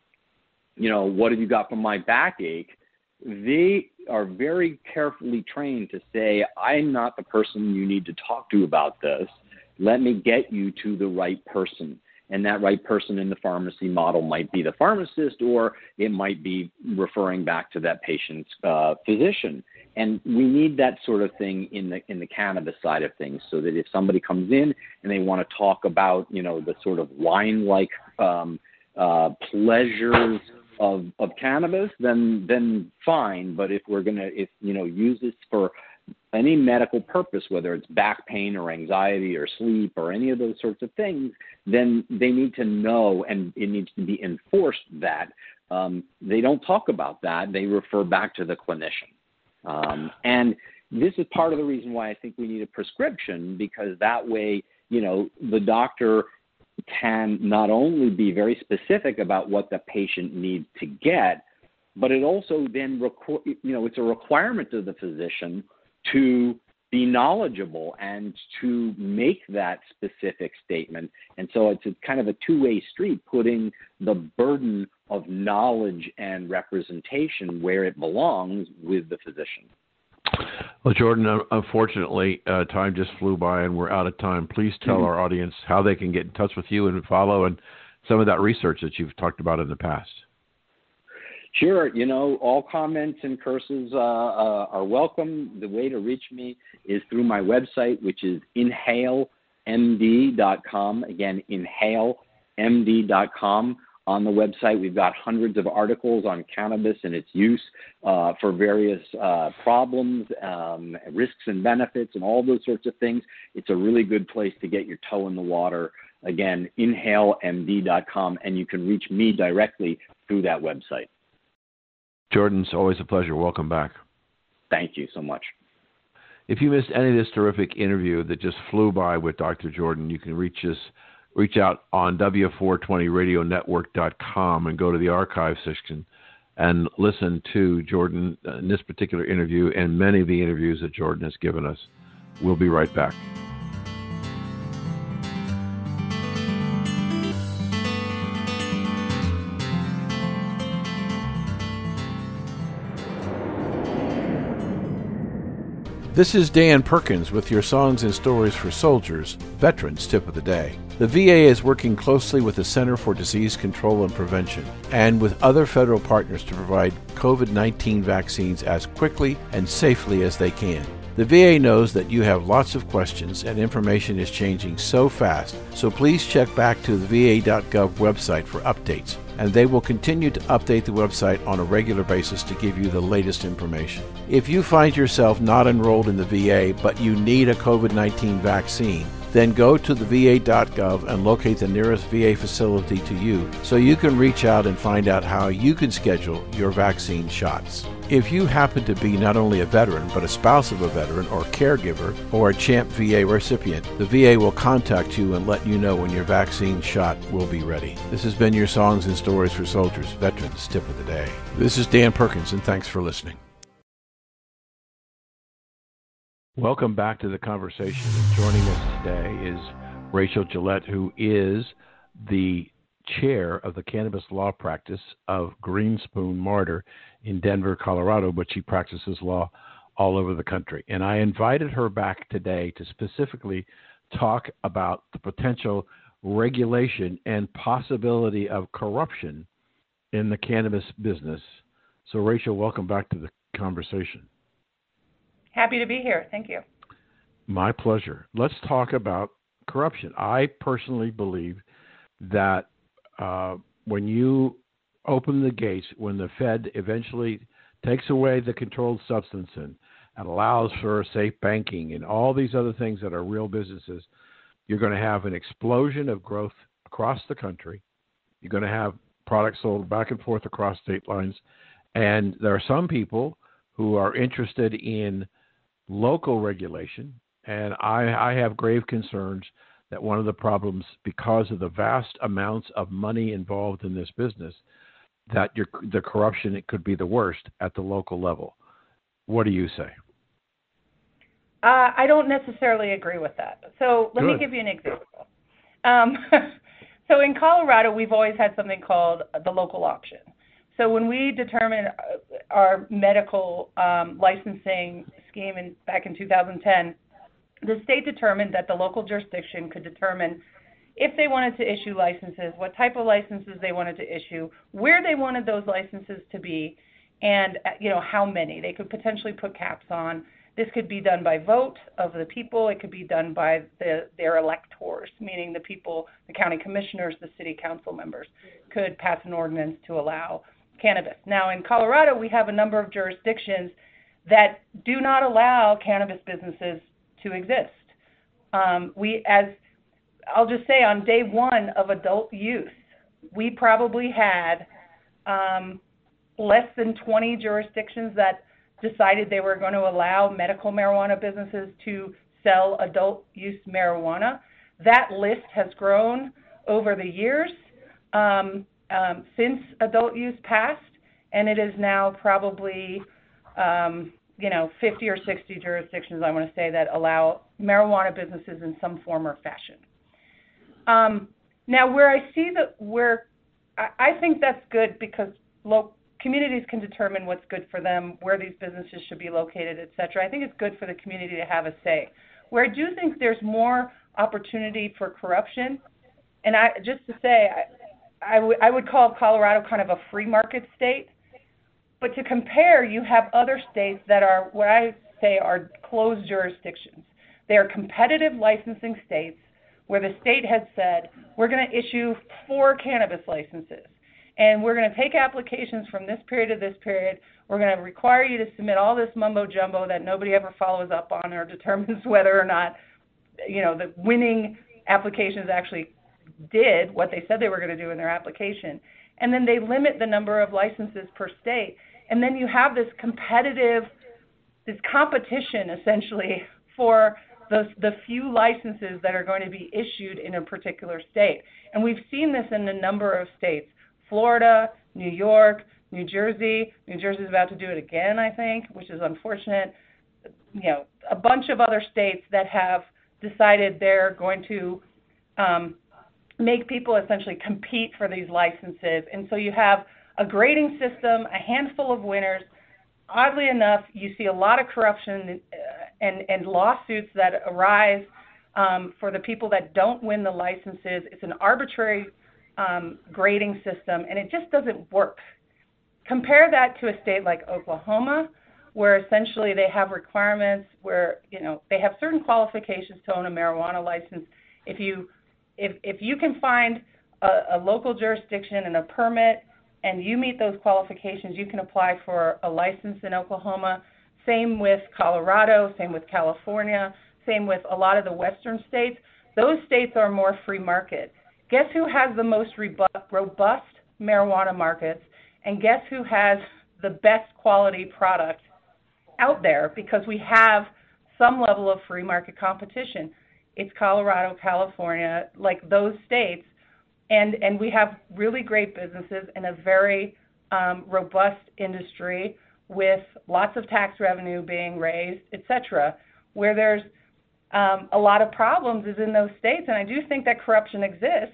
you know, what have you got for my backache? They are very carefully trained to say, I'm not the person you need to talk to about this. Let me get you to the right person. And that right person in the pharmacy model might be the pharmacist, or it might be referring back to that patient's uh, physician. And we need that sort of thing in the in the cannabis side of things, so that if somebody comes in and they want to talk about, you know, the sort of wine-like um, uh, pleasures of of cannabis, then then fine. But if we're gonna, if you know, use this for any medical purpose, whether it's back pain or anxiety or sleep or any of those sorts of things, then they need to know, and it needs to be enforced that um, they don't talk about that. They refer back to the clinician. Um, and this is part of the reason why I think we need a prescription, because that way, you know, the doctor can not only be very specific about what the patient needs to get, but it also then, requ- you know, it's a requirement of the physician to be knowledgeable and to make that specific statement. And so it's a kind of a two-way street, putting the burden of knowledge and representation where it belongs with the physician. Well, Jordan, unfortunately, uh, time just flew by and we're out of time. Please tell mm-hmm. our audience how they can get in touch with you and follow and some of that research that you've talked about in the past. Sure. You know, all comments and curses uh, uh, are welcome. The way to reach me is through my website, which is inhale m d dot com. Again, inhale m d dot com. On the website, we've got hundreds of articles on cannabis and its use uh, for various uh, problems, um, risks and benefits, and all those sorts of things. It's a really good place to get your toe in the water. Again, inhale m d dot com, and you can reach me directly through that website. Jordan, it's always a pleasure. Welcome back. Thank you so much. If you missed any of this terrific interview that just flew by with Doctor Jordan, you can reach us, reach out on W four twenty radio network dot com and go to the archive section and listen to Jordan in this particular interview and many of the interviews that Jordan has given us. We'll be right back. This is Dan Perkins with your Songs and Stories for Soldiers, Veterans Tip of the Day. The V A is working closely with the Center for Disease Control and Prevention and with other federal partners to provide COVID nineteen vaccines as quickly and safely as they can. The V A knows that you have lots of questions and information is changing so fast, so please check back to the V A dot gov website for updates, and they will continue to update the website on a regular basis to give you the latest information. If you find yourself not enrolled in the V A but you need a COVID nineteen vaccine, then go to the V A dot gov and locate the nearest V A facility to you so you can reach out and find out how you can schedule your vaccine shots. If you happen to be not only a veteran but a spouse of a veteran or caregiver or a CHAMP V A recipient, the V A will contact you and let you know when your vaccine shot will be ready. This has been your Songs and Stories for Soldiers, Veterans Tip of the Day. This is Dan Perkins, and thanks for listening. Welcome back to the conversation. Joining us today is Rachel Gillette, who is the chair of the cannabis law practice of Greenspoon Martyr in Denver, Colorado, but she practices law all over the country. And I invited her back today to specifically talk about the potential regulation and possibility of corruption in the cannabis business. So, Rachel, welcome back to the conversation. Happy to be here. Thank you. My pleasure. Let's talk about corruption. I personally believe that uh, when you open the gates, when the Fed eventually takes away the controlled substance and, and allows for safe banking and all these other things that are real businesses, you're going to have an explosion of growth across the country. You're going to have products sold back and forth across state lines. And there are some people who are interested in local regulation, and I, I have grave concerns that one of the problems, because of the vast amounts of money involved in this business, that your, the corruption it could be the worst at the local level. What do you say? Uh, I don't necessarily agree with that. So let Good. me give you an example. Um, so in Colorado, we've always had something called the local option. So when we determined our medical um, licensing scheme in, back in two thousand ten, the state determined that the local jurisdiction could determine if they wanted to issue licenses, what type of licenses they wanted to issue, where they wanted those licenses to be, and you know how many. They could potentially put caps on. This could be done by vote of the people. It could be done by the, their electors, meaning the people, the county commissioners, the city council members, could pass an ordinance to allow cannabis. Now, in Colorado, we have a number of jurisdictions that do not allow cannabis businesses to exist. Um, we, as I'll just say, on day one of adult use, we probably had um, less than twenty jurisdictions that decided they were going to allow medical marijuana businesses to sell adult use marijuana. That list has grown over the years. Um, Um, since adult use passed, and it is now probably, um, you know, fifty or sixty jurisdictions, I want to say, that allow marijuana businesses in some form or fashion. Um, now, where I see that, where I, I think that's good because local communities can determine what's good for them, where these businesses should be located, et cetera. I think it's good for the community to have a say. Where I do think there's more opportunity for corruption, and I just to say, I, I, w- I would call Colorado kind of a free market state. But to compare, you have other states that are what I say are closed jurisdictions. They are competitive licensing states where the state has said, we're going to issue four cannabis licenses. And we're going to take applications from this period to this period. We're going to require you to submit all this mumbo jumbo that nobody ever follows up on or determines whether or not, you know, the winning applications actually did what they said they were going to do in their application. And then they limit the number of licenses per state. And then you have this competitive, this competition essentially for the, the few licenses that are going to be issued in a particular state. And we've seen this in a number of states, Florida, New York, New Jersey. New Jersey is about to do it again, I think, which is unfortunate. You know, a bunch of other states that have decided they're going to um, make people essentially compete for these licenses. And so you have a grading system, a handful of winners. Oddly enough, you see a lot of corruption and, and lawsuits that arise um, for the people that don't win the licenses. It's an arbitrary um, grading system, and it just doesn't work. Compare that to a state like Oklahoma, where essentially they have requirements where, you know, they have certain qualifications to own a marijuana license. If you if if you can find a, a local jurisdiction and a permit and you meet those qualifications, you can apply for a license in Oklahoma. Same with Colorado, same with California, same with a lot of the western states. Those states are more free market. Guess who has the most robust marijuana markets, and guess who has the best quality product out there, because we have some level of free market competition. It's Colorado, California, like those states, and and we have really great businesses and a very um, robust industry with lots of tax revenue being raised, et cetera. Where there's um, a lot of problems is in those states, and I do think that corruption exists,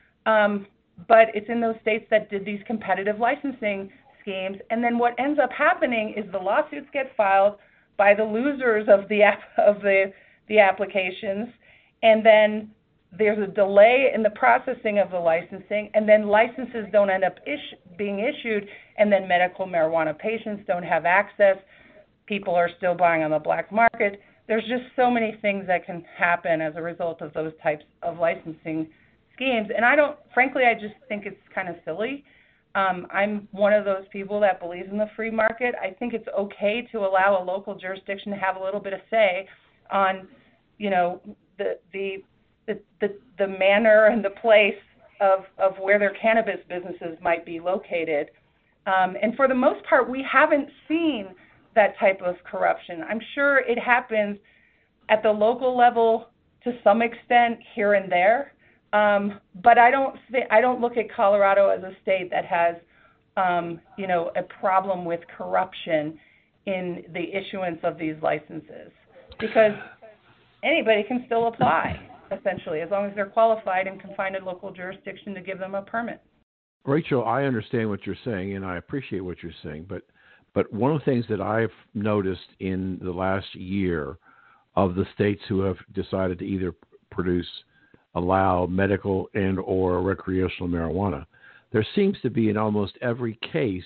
um, but it's in those states that did these competitive licensing schemes, and then what ends up happening is the lawsuits get filed by the losers of the of the the applications, and then there's a delay in the processing of the licensing, and then licenses don't end up ish, being issued, and then medical marijuana patients don't have access. People are still buying on the black market. There's just so many things that can happen as a result of those types of licensing schemes, and I don't, frankly, I just think it's kind of silly. Um, I'm one of those people that believes in the free market. I think it's okay to allow a local jurisdiction to have a little bit of say on, you know, the the the the, the manner and the place of, of where their cannabis businesses might be located. Um, and for the most part, we haven't seen that type of corruption. I'm sure it happens at the local level to some extent here and there. Um, but I don't th- I don't look at Colorado as a state that has, um, you know, a problem with corruption in the issuance of these licenses, because anybody can still apply, essentially, as long as they're qualified and can find a local jurisdiction to give them a permit. Rachel, I understand what you're saying, and I appreciate what you're saying, but but one of the things that I've noticed in the last year of the states who have decided to either produce allow medical and or recreational marijuana, there seems to be in almost every case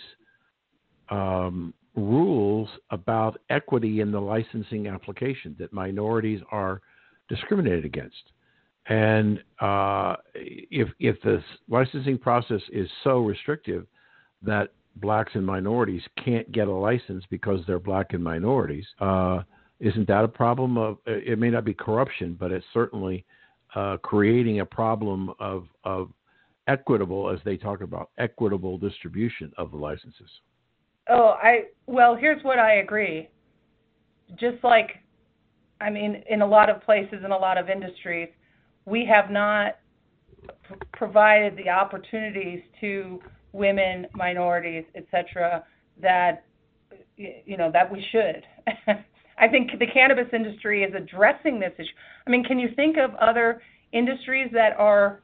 um, rules about equity in the licensing application, that minorities are discriminated against. And uh, if if the licensing process is so restrictive that blacks and minorities can't get a license because they're black and minorities, uh, isn't that a problem of, it may not be corruption, but it's certainly Uh, creating a problem of, of equitable, as they talk about, equitable distribution of the licenses? Oh, I well, here's what I agree. Just like, I mean, in a lot of places, in a lot of industries, we have not p- provided the opportunities to women, minorities, et cetera, that, you know, that we should. I think the cannabis industry is addressing this issue. I mean, can you think of other industries that are,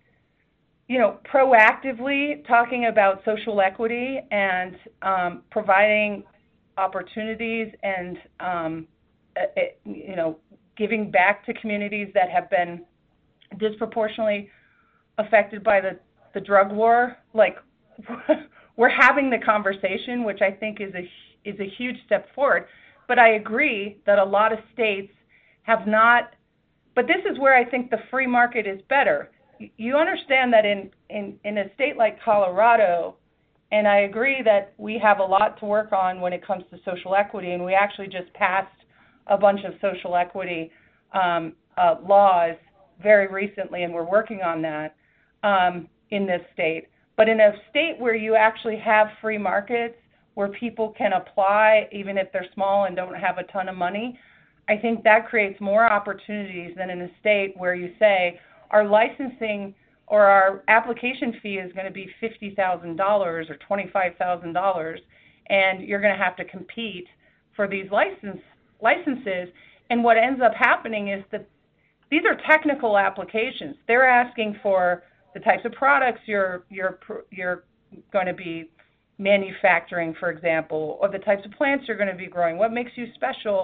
you know, proactively talking about social equity and um, providing opportunities and, um, it, you know, giving back to communities that have been disproportionately affected by the, the drug war? Like, we're having the conversation, which I think is a is a huge step forward. But I agree that a lot of states have not, but this is where I think the free market is better. You understand that in, in, in a state like Colorado, and I agree that we have a lot to work on when it comes to social equity, and we actually just passed a bunch of social equity um, uh, laws very recently, and we're working on that um, in this state. But in a state where you actually have free markets, where people can apply even if they're small and don't have a ton of money, I think that creates more opportunities than in a state where you say our licensing or our application fee is going to be fifty thousand dollars or twenty-five thousand dollars, and you're going to have to compete for these license licenses. And what ends up happening is that these are technical applications. They're asking for the types of products you're you're you're going to be manufacturing, for example, or the types of plants you're going to be growing. What makes you special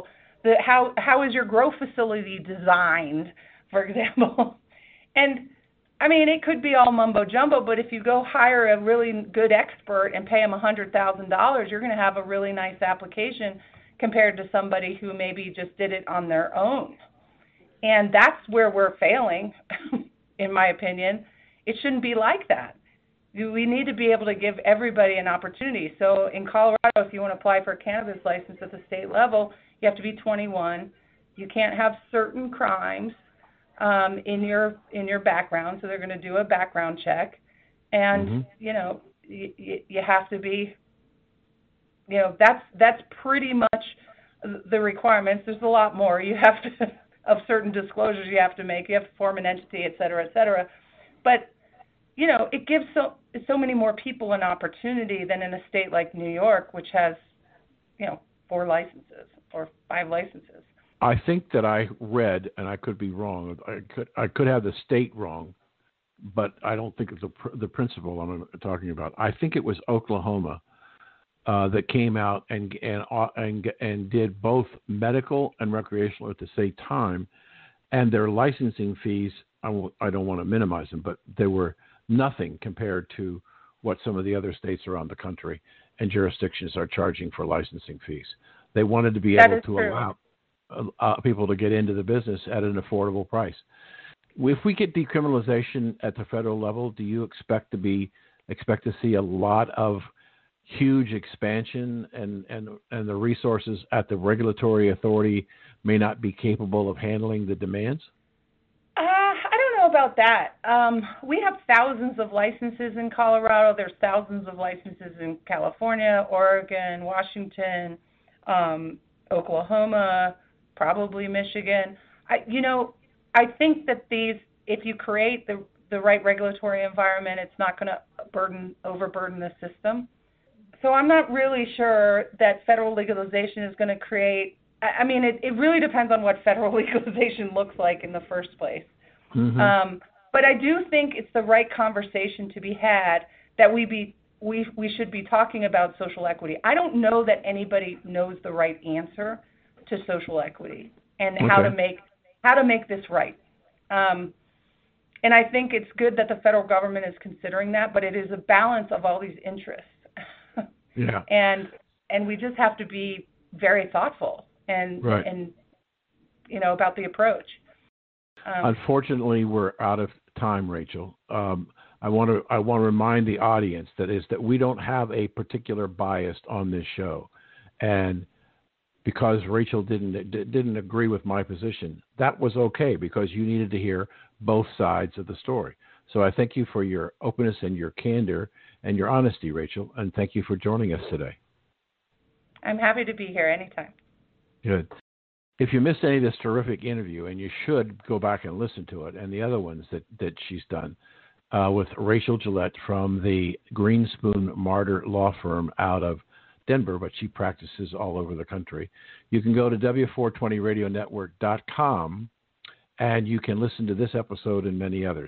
the how how is your grow facility designed, for example? And I mean, it could be all mumbo jumbo, but if you go hire a really good expert and pay them one hundred thousand dollars, you're going to have a really nice application compared to somebody who maybe just did it on their own. And that's where we're failing, in my opinion. It shouldn't be like that. We need to be able to give everybody an opportunity. So in Colorado, if you want to apply for a cannabis license at the state level, you have to be twenty-one. You can't have certain crimes um, in your in your background, so they're going to do a background check. And, mm-hmm. you know, you, you have to be, you know, that's that's pretty much the requirements. There's a lot more. You have to, of certain disclosures you have to make. You have to form an entity, et cetera, et cetera. But, you know, it gives so so many more people an opportunity than in a state like New York, which has, you know, four licenses or five licenses. I think that I read, and I could be wrong. I could I could have the state wrong, but I don't think it's the the principle I'm talking about. I think it was Oklahoma uh, that came out and and and and did both medical and recreational at the same time, and their licensing fees. I won't, I don't want to minimize them, but they were nothing compared to what some of the other states around the country and jurisdictions are charging for licensing fees. They wanted to be that able to true. allow uh, people to get into the business at an affordable price. If we get decriminalization at the federal level, do you expect to be expect to see a lot of huge expansion and, and, and the resources at the regulatory authority may not be capable of handling the demands? About that, um, we have thousands of licenses in Colorado. There's thousands of licenses in California, Oregon, Washington, um, Oklahoma, probably Michigan. I, you know, I think that these, if you create the the right regulatory environment, it's not going to burden overburden the system. So I'm not really sure that federal legalization is going to create. I, I mean, it, it really depends on what federal legalization looks like in the first place. Mm-hmm. Um, but I do think it's the right conversation to be had that we be we we should be talking about social equity. I don't know that anybody knows the right answer to social equity and okay. how to make how to make this right. Um, and I think it's good that the federal government is considering that, but it is a balance of all these interests. yeah. And and we just have to be very thoughtful and right. and you know about the approach. Um, Unfortunately, we're out of time, Rachel. Um, I want to I want to remind the audience that is that we don't have a particular bias on this show, and because Rachel didn't didn't agree with my position, that was okay because you needed to hear both sides of the story. So I thank you for your openness and your candor and your honesty, Rachel, and thank you for joining us today. I'm happy to be here anytime. Good. If you missed any of this terrific interview, and you should go back and listen to it, and the other ones that, that she's done uh, with Rachel Gillette from the Greenspoon Martyr Law Firm out of Denver, but she practices all over the country. You can go to W four twenty radio network dot com, and you can listen to this episode and many others.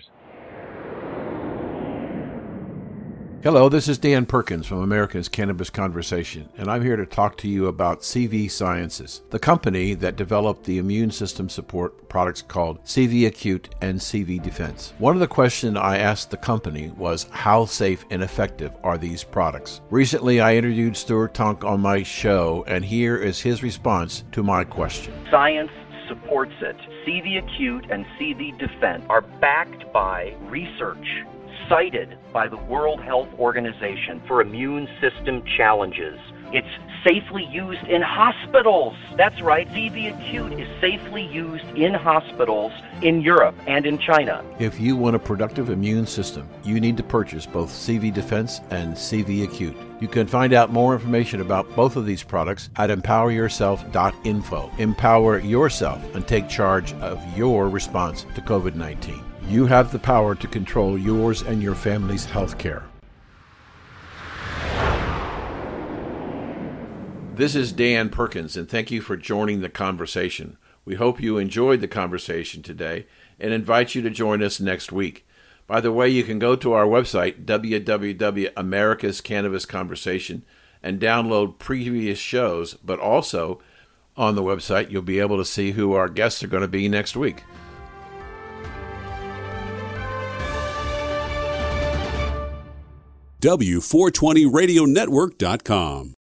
Hello, this is Dan Perkins from America's Cannabis Conversation, and I'm here to talk to you about C V Sciences, the company that developed the immune system support products called C V Acute and C V Defense. One of the questions I asked the company was, how safe and effective are these products? Recently, I interviewed Stuart Tonk on my show, and here is his response to my question. Science supports it. C V Acute and C V Defense are backed by research cited by the World Health Organization for immune system challenges. It's safely used in hospitals. That's right, C V Acute is safely used in hospitals in Europe and in China. If you want a productive immune system, you need to purchase both C V Defense and C V Acute. You can find out more information about both of these products at empower yourself dot info. Empower yourself and take charge of your response to COVID nineteen. You have the power to control yours and your family's health care. This is Dan Perkins, and thank you for joining the conversation. We hope you enjoyed the conversation today and invite you to join us next week. By the way, you can go to our website, w w w dot americas cannabis conversation, and download previous shows, but also on the website, you'll be able to see who our guests are going to be next week. W four twenty radio network dot com